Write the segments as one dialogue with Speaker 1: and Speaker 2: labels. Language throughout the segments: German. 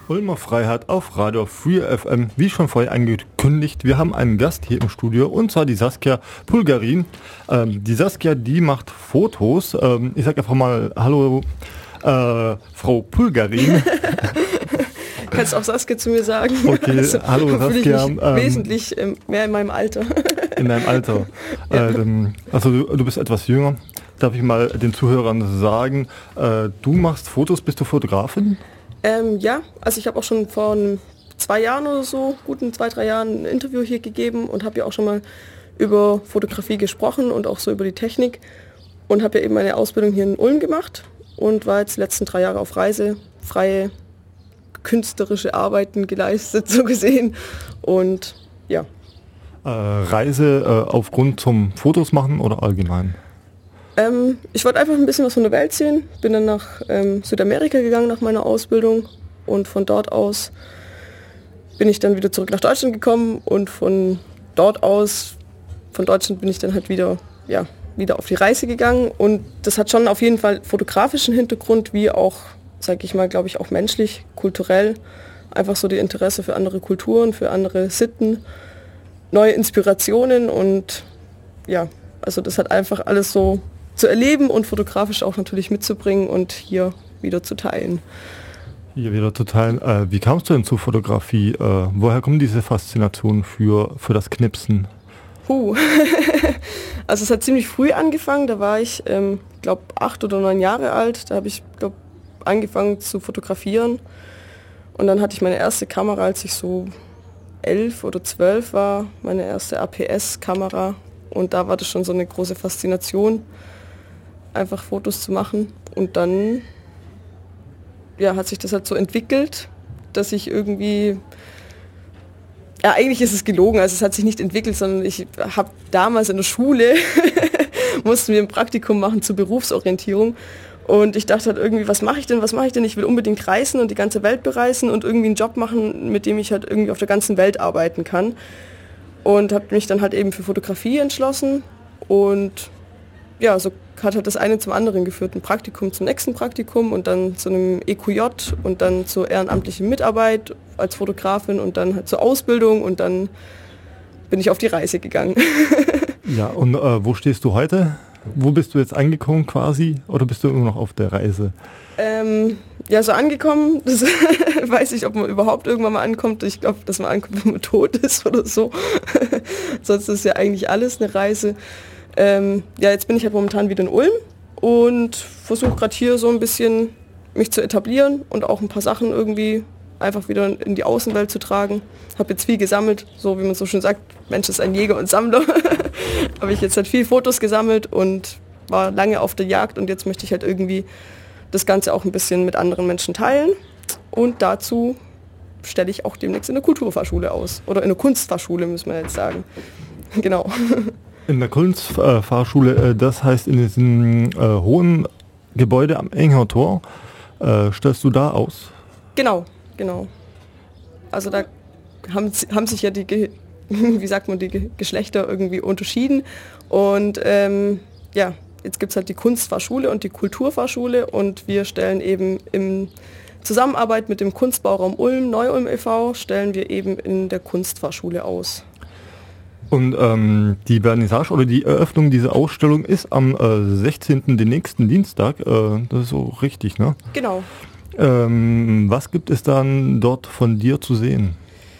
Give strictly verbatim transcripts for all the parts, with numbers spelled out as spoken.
Speaker 1: Ulmer Freiheit auf Radio Free F M. Wie schon vorher angekündigt, wir haben einen Gast hier im Studio, und zwar die Saskia Pulgarin. Ähm, die Saskia, die macht Fotos. Ähm, ich sage einfach mal Hallo, äh, Frau Pulgarin.
Speaker 2: Kannst auch Saskia zu mir sagen.
Speaker 1: Okay, also, hallo Saskia.
Speaker 2: Ich ähm, wesentlich ähm, mehr in meinem Alter.
Speaker 1: In deinem Alter. Ja. Ähm, also du, du bist etwas jünger. Darf ich mal den Zuhörern sagen, äh, du machst Fotos, bist du Fotografin?
Speaker 2: Ähm, ja, also ich habe auch schon vor zwei Jahren oder so, guten zwei, drei Jahren ein Interview hier gegeben und habe ja auch schon mal über Fotografie gesprochen und auch so über die Technik und habe ja eben meine Ausbildung hier in Ulm gemacht und war jetzt die letzten drei Jahre auf Reise, freie künstlerische Arbeiten geleistet, so gesehen, und ja.
Speaker 1: Äh, Reise äh, aufgrund zum Fotos machen oder allgemein?
Speaker 2: Ähm, ich wollte einfach ein bisschen was von der Welt sehen, bin dann nach ähm, Südamerika gegangen nach meiner Ausbildung und von dort aus bin ich dann wieder zurück nach Deutschland gekommen und von dort aus, von Deutschland bin ich dann halt wieder, ja, wieder auf die Reise gegangen, und das hat schon auf jeden Fall fotografischen Hintergrund, wie auch, sage ich mal, glaube ich, auch menschlich, kulturell, einfach so die Interesse für andere Kulturen, für andere Sitten, neue Inspirationen, und ja, also das hat einfach alles so zu erleben und fotografisch auch natürlich mitzubringen und hier wieder zu teilen.
Speaker 1: Hier wieder zu teilen. Äh, wie kamst du denn zur Fotografie? Äh, woher kommt diese Faszination für, für das Knipsen?
Speaker 2: Puh. Also es hat ziemlich früh angefangen, da war ich, ähm, glaube acht oder neun Jahre alt, da habe ich, glaube angefangen zu fotografieren, und dann hatte ich meine erste Kamera, als ich so elf oder zwölf war, meine erste A P S-Kamera, und da war das schon so eine große Faszination, einfach Fotos zu machen, und dann ja, hat sich das halt so entwickelt, dass ich irgendwie, ja, eigentlich ist es gelogen, also es hat sich nicht entwickelt, sondern ich habe damals in der Schule, mussten wir ein Praktikum machen zur Berufsorientierung, und ich dachte halt irgendwie, was mache ich denn, was mache ich denn, ich will unbedingt reisen und die ganze Welt bereisen und irgendwie einen Job machen, mit dem ich halt irgendwie auf der ganzen Welt arbeiten kann, und habe mich dann halt eben für Fotografie entschlossen, und ja, so hat halt das eine zum anderen geführt, ein Praktikum zum nächsten Praktikum und dann zu einem E Q J und dann zur ehrenamtlichen Mitarbeit als Fotografin und dann halt zur Ausbildung, und dann bin ich auf die Reise gegangen.
Speaker 1: Ja, und äh, wo stehst du heute? Wo bist du jetzt angekommen quasi, oder bist du immer noch auf der Reise?
Speaker 2: Ähm, ja, so angekommen, das weiß ich, ob man überhaupt irgendwann mal ankommt. Ich glaube, dass man ankommt, wenn man tot ist oder so. Sonst ist ja eigentlich alles eine Reise. Ähm, ja, jetzt bin ich halt momentan wieder in Ulm und versuche gerade hier so ein bisschen mich zu etablieren und auch ein paar Sachen irgendwie einfach wieder in die Außenwelt zu tragen. Habe jetzt viel gesammelt, so wie man so schön sagt, Mensch ist ein Jäger und Sammler. Habe ich jetzt halt viel Fotos gesammelt und war lange auf der Jagd, und jetzt möchte ich halt irgendwie das Ganze auch ein bisschen mit anderen Menschen teilen, und dazu stelle ich auch demnächst in der Kulturfachschule aus. Oder in der Kunstfachschule, müssen wir jetzt sagen. Genau.
Speaker 1: In der Kunstfahrschule, das heißt in diesem äh, hohen Gebäude am Enger Tor, äh, stellst du da aus?
Speaker 2: Genau, genau. Also da haben, haben sich ja die, Ge wie sagt man, die Ge Geschlechter irgendwie unterschieden, und ähm, ja, jetzt gibt es halt die Kunstfahrschule und die Kulturfahrschule, und wir stellen eben in Zusammenarbeit mit dem Kunstbauraum Ulm, Neu-Ulm e V, stellen wir eben in der Kunstfahrschule aus.
Speaker 1: Und ähm, die Vernissage oder die Eröffnung dieser Ausstellung ist am äh, sechzehnten, den nächsten Dienstag. Äh, das ist so richtig, ne?
Speaker 2: Genau.
Speaker 1: Ähm, was gibt es dann dort von dir zu sehen?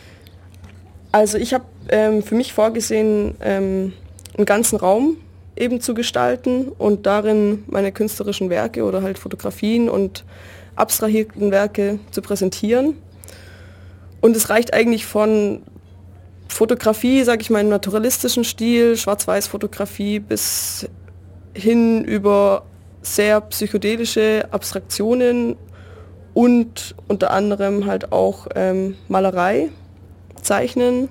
Speaker 2: Also ich habe ähm, für mich vorgesehen, ähm, einen ganzen Raum eben zu gestalten und darin meine künstlerischen Werke oder halt Fotografien und abstrahierten Werke zu präsentieren. Und es reicht eigentlich von Fotografie, sage ich mal, im naturalistischen Stil, Schwarz-Weiß-Fotografie, bis hin über sehr psychedelische Abstraktionen und unter anderem halt auch ähm, Malerei, Zeichnen,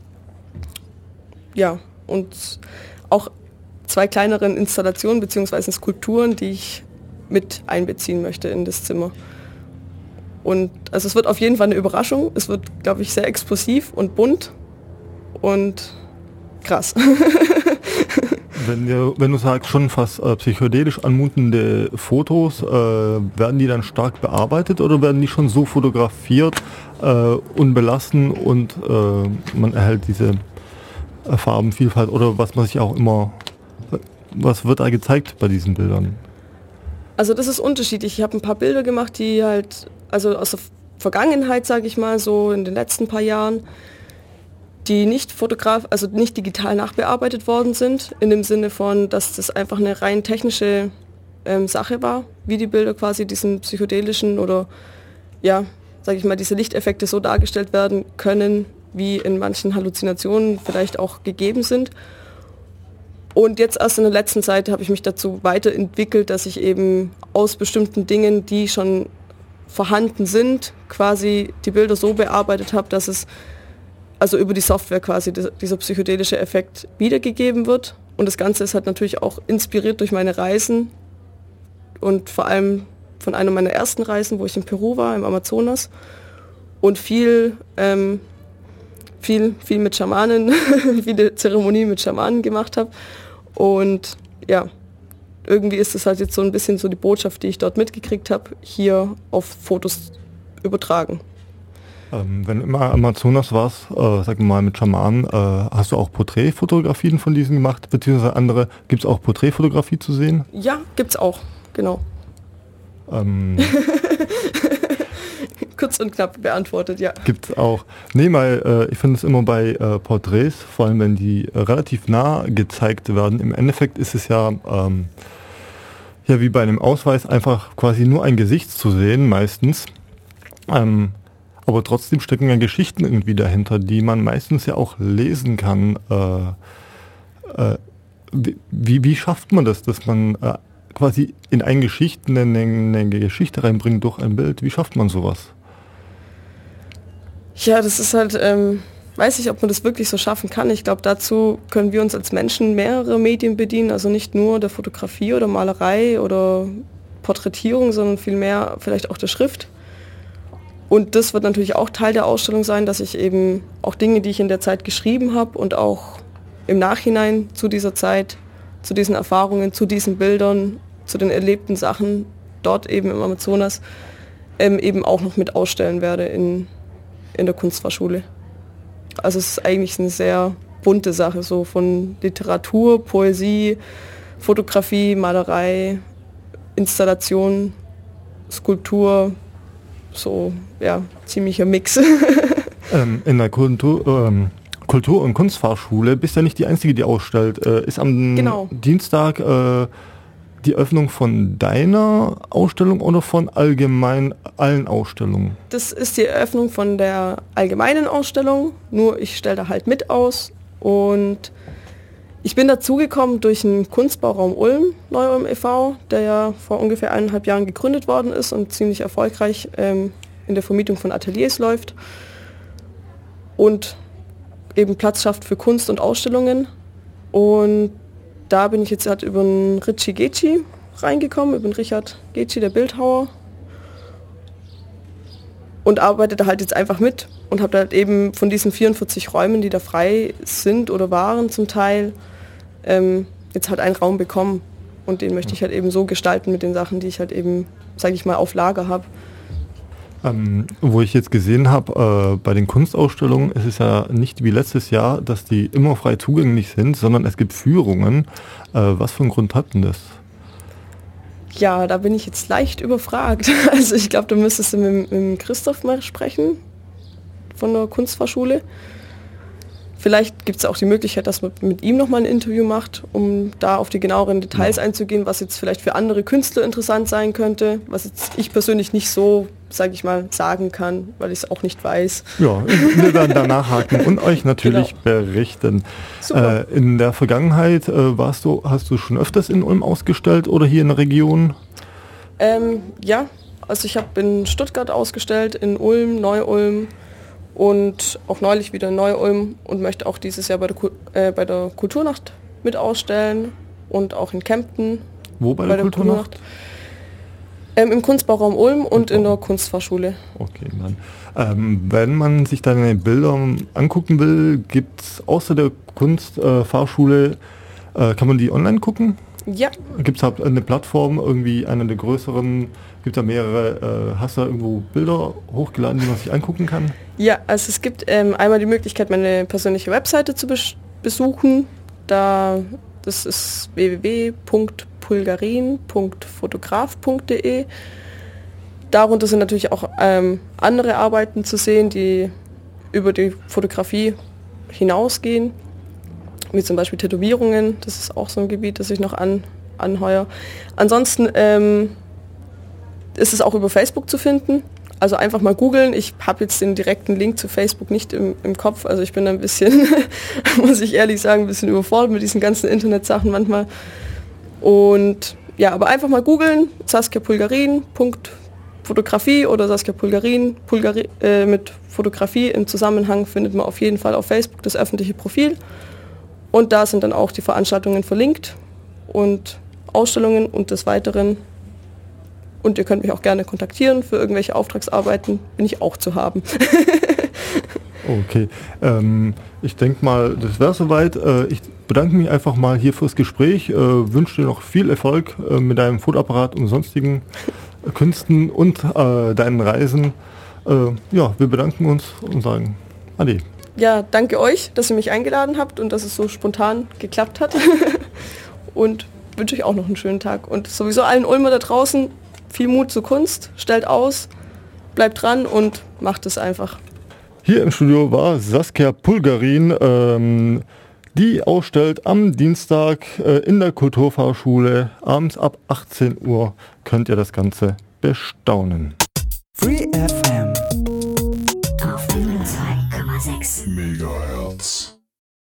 Speaker 2: ja, und auch zwei kleineren Installationen bzw. Skulpturen, die ich mit einbeziehen möchte in das Zimmer. Und also es wird auf jeden Fall eine Überraschung. Es wird, glaube ich, sehr explosiv und bunt und krass.
Speaker 1: Wenn, ihr, wenn du sagst, schon fast äh, psychedelisch anmutende Fotos, äh, werden die dann stark bearbeitet oder werden die schon so fotografiert, äh, unbelassen und äh, man erhält diese äh, Farbenvielfalt oder was man sich auch immer, was wird da gezeigt bei diesen Bildern?
Speaker 2: Also das ist unterschiedlich. Ich habe ein paar Bilder gemacht, die halt, also aus der Vergangenheit, sage ich mal, so in den letzten paar Jahren, die nicht fotograf, also nicht digital nachbearbeitet worden sind, in dem Sinne von, dass das einfach eine rein technische ähm, Sache war, wie die Bilder quasi diesen psychedelischen oder, ja, sage ich mal, diese Lichteffekte so dargestellt werden können, wie in manchen Halluzinationen vielleicht auch gegeben sind. Und jetzt erst in der letzten Zeit habe ich mich dazu weiterentwickelt, dass ich eben aus bestimmten Dingen, die schon vorhanden sind, quasi die Bilder so bearbeitet habe, dass es also über die Software quasi dieser psychedelische Effekt wiedergegeben wird. Und das Ganze ist halt natürlich auch inspiriert durch meine Reisen und vor allem von einer meiner ersten Reisen, wo ich in Peru war, im Amazonas und viel, ähm, viel, viel mit Schamanen, viele Zeremonien mit Schamanen gemacht habe. Und ja, irgendwie ist es halt jetzt so ein bisschen so die Botschaft, die ich dort mitgekriegt habe, hier auf Fotos übertragen.
Speaker 1: Ähm, wenn du immer Amazonas warst, äh, sag mal mit Schamanen, äh, hast du auch Porträtfotografien von diesen gemacht, beziehungsweise andere, gibt es auch Porträtfotografie zu sehen?
Speaker 2: Ja, gibt's auch, genau.
Speaker 1: Ähm,
Speaker 2: Kurz und knapp beantwortet, ja.
Speaker 1: Gibt's auch. Nee, weil äh, ich finde es immer bei äh, Porträts, vor allem wenn die äh, relativ nah gezeigt werden, im Endeffekt ist es ja, ähm, ja wie bei einem Ausweis einfach quasi nur ein Gesicht zu sehen, meistens. Ähm, aber trotzdem stecken ja Geschichten irgendwie dahinter, die man meistens ja auch lesen kann. Äh, äh, wie, wie schafft man das, dass man äh, quasi in eine Geschichte eine, eine Geschichte reinbringt durch ein Bild? Wie schafft man sowas?
Speaker 2: Ja, das ist halt, ähm, weiß ich, ob man das wirklich so schaffen kann. Ich glaube, dazu können wir uns als Menschen mehrere Medien bedienen, also nicht nur der Fotografie oder Malerei oder Porträtierung, sondern vielmehr vielleicht auch der Schrift. Und das wird natürlich auch Teil der Ausstellung sein, dass ich eben auch Dinge, die ich in der Zeit geschrieben habe und auch im Nachhinein zu dieser Zeit, zu diesen Erfahrungen, zu diesen Bildern, zu den erlebten Sachen dort eben im Amazonas ähm, eben auch noch mit ausstellen werde in, in der Kunstfachschule. Also es ist eigentlich eine sehr bunte Sache, so von Literatur, Poesie, Fotografie, Malerei, Installation, Skulptur, so, ja, ziemlicher Mix.
Speaker 1: ähm, in der Kultur, ähm, Kultur- und Kunstfachschule bist ja nicht die Einzige, die ausstellt. Äh, ist am
Speaker 2: genau.
Speaker 1: Dienstag äh, die Öffnung von deiner Ausstellung oder von allgemein allen Ausstellungen?
Speaker 2: Das ist die Eröffnung von der allgemeinen Ausstellung, nur ich stelle da halt mit aus. Und ich bin dazugekommen durch den Kunstbauraum Ulm, Neu-Ulm e V, der ja vor ungefähr eineinhalb Jahren gegründet worden ist und ziemlich erfolgreich ähm, in der Vermietung von Ateliers läuft und eben Platz schafft für Kunst und Ausstellungen. Und da bin ich jetzt halt über den Richie Geci reingekommen, über den Richard Geci, der Bildhauer, und arbeite da halt jetzt einfach mit und habe halt eben von diesen vierundvierzig Räumen, die da frei sind oder waren zum Teil, ähm, jetzt halt einen Raum bekommen. Und den möchte ich halt eben so gestalten mit den Sachen, die ich halt eben, sage ich mal, auf Lager habe.
Speaker 1: Ähm, wo ich jetzt gesehen habe, äh, bei den Kunstausstellungen ist es ja nicht wie letztes Jahr, dass die immer frei zugänglich sind, sondern es gibt Führungen. Äh, was für einen Grund hat denn das?
Speaker 2: Ja, da bin ich jetzt leicht überfragt. Also ich glaube, da müsstest du mit, mit Christoph mal sprechen von der Kunstfachschule. Vielleicht gibt es auch die Möglichkeit, dass man mit ihm nochmal ein Interview macht, um da auf die genaueren Details ja. einzugehen, was jetzt vielleicht für andere Künstler interessant sein könnte, was jetzt ich persönlich nicht so, sage ich mal, sagen kann, weil ich es auch nicht weiß.
Speaker 1: Ja, wir werden da nachhaken und euch natürlich genau. berichten. Äh, in der Vergangenheit äh, warst du, hast du schon öfters in Ulm ausgestellt oder hier in der Region?
Speaker 2: Ähm, ja, also ich habe in Stuttgart ausgestellt, in Ulm, Neu-Ulm, und auch neulich wieder in Neu-Ulm und möchte auch dieses Jahr bei der, äh, bei der Kulturnacht mit ausstellen und auch in Kempten.
Speaker 1: Wo bei, bei der, der Kulturnacht? Kulturnacht.
Speaker 2: Ähm, Im Kunstbauraum Ulm und in der Kunstfachschule.
Speaker 1: Okay, dann. Ähm, wenn man sich deine Bilder angucken will, gibt es außer der Kunstfachschule Äh, kann man die online gucken?
Speaker 2: Ja.
Speaker 1: Gibt es halt eine Plattform, irgendwie eine der größeren, gibt es da mehrere, äh, hast du da irgendwo Bilder hochgeladen, die man sich angucken kann?
Speaker 2: Ja, also es gibt ähm, einmal die Möglichkeit, meine persönliche Webseite zu bes- besuchen. Da, das ist w w w punkt pulgarin punkt fotograf punkt d e. Darunter sind natürlich auch ähm, andere Arbeiten zu sehen, die über die Fotografie hinausgehen, wie zum Beispiel Tätowierungen. Das ist auch so ein Gebiet, das ich noch an, anheuere. Ansonsten ähm, ist es auch über Facebook zu finden. Also einfach mal googeln. Ich habe jetzt den direkten Link zu Facebook nicht im, im Kopf. Also ich bin ein bisschen, muss ich ehrlich sagen, ein bisschen überfordert mit diesen ganzen Internetsachen manchmal. Und ja, aber einfach mal googeln. Saskia Pulgarin, Punkt Fotografie oder Saskia Pulgarin, Pulgari, äh, mit Fotografie im Zusammenhang findet man auf jeden Fall auf Facebook das öffentliche Profil. Und da sind dann auch die Veranstaltungen verlinkt und Ausstellungen und des Weiteren. Und ihr könnt mich auch gerne kontaktieren für irgendwelche Auftragsarbeiten, bin ich auch zu haben.
Speaker 1: Okay, ähm, ich denke mal, das wäre soweit. Äh, ich bedanke mich einfach mal hier fürs Gespräch, äh, wünsche dir noch viel Erfolg äh, mit deinem Fotoapparat und sonstigen äh, Künsten und äh, deinen Reisen. Äh, ja, wir bedanken uns und sagen Ade.
Speaker 2: Ja, danke euch, dass ihr mich eingeladen habt und dass es so spontan geklappt hat. Und wünsche euch auch noch einen schönen Tag. Und sowieso allen Ulmer da draußen, viel Mut zur Kunst, stellt aus, bleibt dran und macht es einfach.
Speaker 1: Hier im Studio war Saskia Pulgarin, ähm, die ausstellt am Dienstag äh, in der Kulturfachschule. Abends ab achtzehn Uhr könnt ihr das Ganze bestaunen.
Speaker 3: Free F M auf zwei Komma sechs
Speaker 4: Mega.